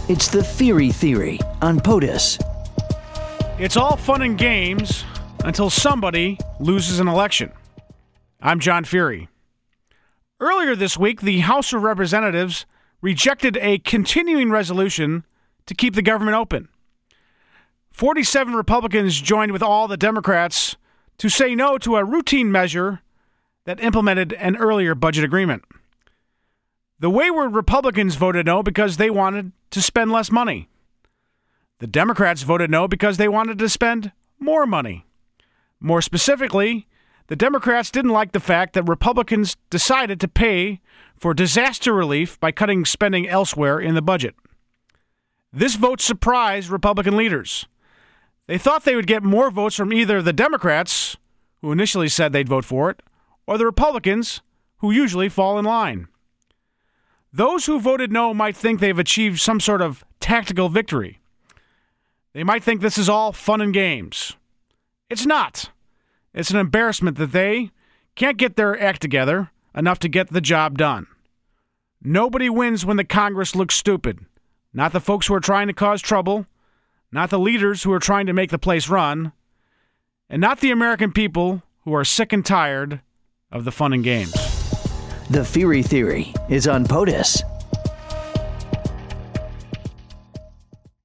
It's the Feary Theory on POTUS. It's all fun and games until somebody loses an election. I'm John Feary. Earlier this week, the House of Representatives rejected a continuing resolution to keep the government open. 47 Republicans joined with all the Democrats to say no to a routine measure that implemented an earlier budget agreement. The wayward Republicans voted no because they wanted to spend less money. The Democrats voted no because they wanted to spend more money. More specifically, the Democrats didn't like the fact that Republicans decided to pay for disaster relief by cutting spending elsewhere in the budget. This vote surprised Republican leaders. They thought they would get more votes from either the Democrats, who initially said they'd vote for it, or the Republicans, who usually fall in line. Those who voted no might think they've achieved some sort of tactical victory. They might think this is all fun and games. It's not. It's an embarrassment that they can't get their act together enough to get the job done. Nobody wins when the Congress looks stupid. Not the folks who are trying to cause trouble, not the leaders who are trying to make the place run, and not the American people who are sick and tired of the fun and games. The Feary Theory is on POTUS.